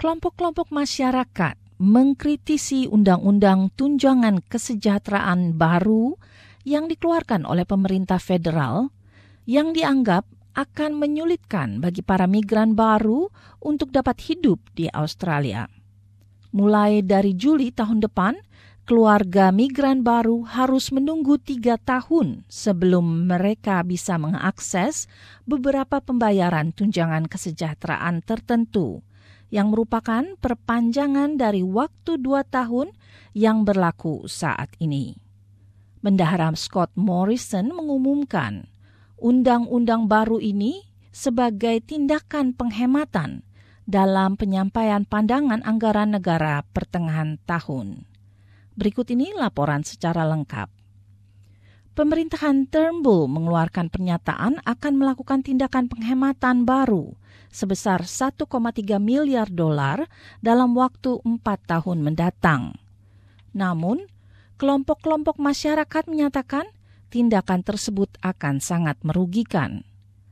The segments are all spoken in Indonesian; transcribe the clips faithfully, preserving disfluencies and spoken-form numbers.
Kelompok-kelompok masyarakat mengkritisi undang-undang tunjangan kesejahteraan baru yang dikeluarkan oleh pemerintah federal yang dianggap akan menyulitkan bagi para migran baru untuk dapat hidup di Australia. Mulai dari Juli tahun depan, keluarga migran baru harus menunggu tiga tahun sebelum mereka bisa mengakses beberapa pembayaran tunjangan kesejahteraan tertentu, yang merupakan perpanjangan dari waktu dua tahun yang berlaku saat ini. Bendahara Scott Morrison mengumumkan undang-undang baru ini sebagai tindakan penghematan dalam penyampaian pandangan anggaran negara pertengahan tahun. Berikut ini laporan secara lengkap. Pemerintahan Turnbull mengeluarkan pernyataan akan melakukan tindakan penghematan baru sebesar satu koma tiga miliar dolar dalam waktu empat tahun mendatang. Namun, kelompok-kelompok masyarakat menyatakan tindakan tersebut akan sangat merugikan.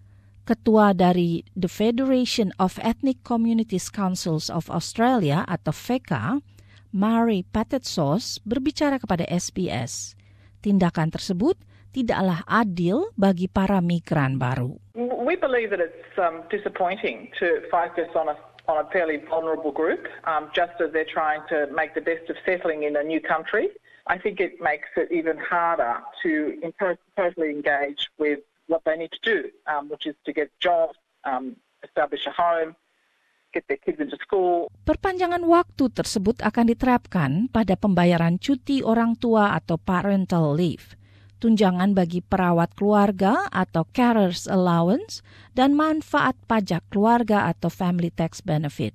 Ketua dari The Federation of Ethnic Communities Councils of Australia atau F E C A, Mary Patetsos, berbicara kepada S B S. Tindakan tersebut tidaklah adil bagi para migran baru. We believe that it's um, disappointing to focus on a on a fairly vulnerable group, um, just as they're trying to make the best of settling in a new country. I think it makes it even harder to totally engage with what they need to do, um, which is to get jobs, um, establish a home, get their kids into school. Perpanjangan waktu tersebut akan diterapkan pada pembayaran cuti orang tua atau parental leave, tunjangan bagi perawat keluarga atau carers allowance, dan manfaat pajak keluarga atau family tax benefit.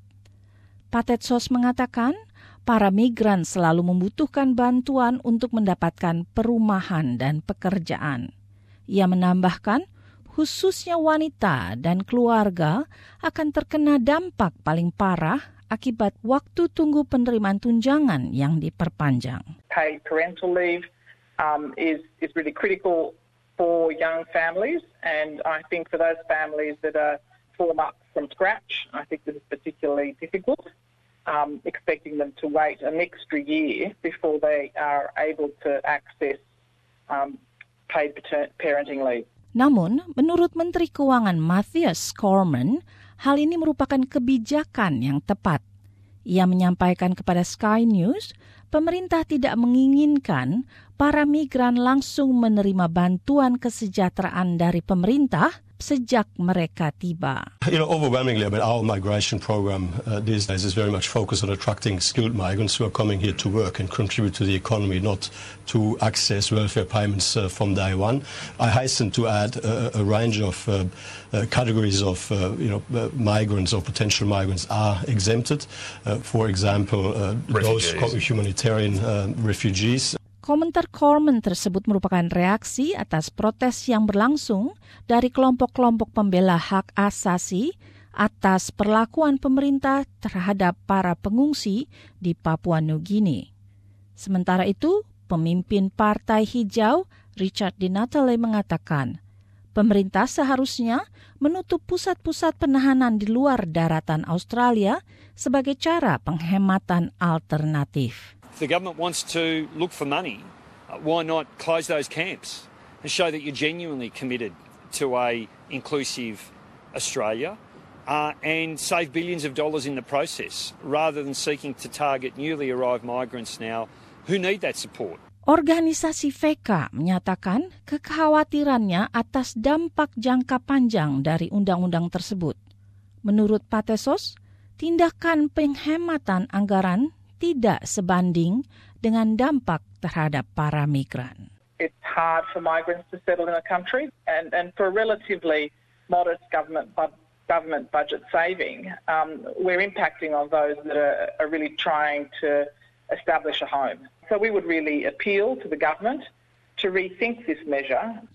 Patetsos mengatakan, para migran selalu membutuhkan bantuan untuk mendapatkan perumahan dan pekerjaan. Ia menambahkan, khususnya wanita dan keluarga akan terkena dampak paling parah akibat waktu tunggu penerimaan tunjangan yang diperpanjang. Paid parental leave um, is is really critical for young families, and I think for those families that are formed up from scratch, I think this is particularly difficult. Um, expecting them to wait an extra year before they are able to access um, paid parenting leave. Namun, menurut Menteri Keuangan Matthias Cormann, hal ini merupakan kebijakan yang tepat. Ia menyampaikan kepada Sky News, pemerintah tidak menginginkan para migran langsung menerima bantuan kesejahteraan dari pemerintah sejak mereka tiba. You know, overwhelmingly, I mean, our migration program uh, these days is very much focused on attracting skilled migrants who are coming here to work and contribute to the economy, not to access welfare payments uh, from day one. I hasten to add uh, a range of uh, uh, categories of uh, you know uh, migrants or potential migrants are exempted. Uh, for example, uh, those humanitarian uh, refugees. Komentar Cormann tersebut merupakan reaksi atas protes yang berlangsung dari kelompok-kelompok pembela hak asasi atas perlakuan pemerintah terhadap para pengungsi di Papua New Guinea. Sementara itu, pemimpin Partai Hijau Richard Di Natale mengatakan, pemerintah seharusnya menutup pusat-pusat penahanan di luar daratan Australia sebagai cara penghematan alternatif. If the government wants to look for money, uh, why not close those camps and show that you're genuinely committed to a inclusive Australia uh, and save billions of dollars in the process, rather than seeking to target newly arrived migrants now who need that support. Organisasi F E C A menyatakan kekhawatirannya atas dampak jangka panjang dari undang-undang tersebut. Menurut Patetsos, tindakan penghematan anggaran tidak sebanding dengan dampak terhadap para migran. It's hard for migrants to settle in a country, and, and for relatively modest government bu- government budget saving, um, we're impacting on those that are, are really trying to establish a home. So we would really appeal to the government to rethink this measure.